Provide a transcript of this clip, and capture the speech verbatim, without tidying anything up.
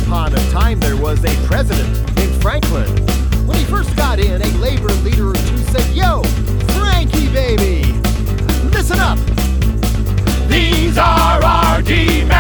upon a time there was a president named Franklin. When he first got in, a labor leader or two said, "Yo, Frankie baby, listen up. These are our demands.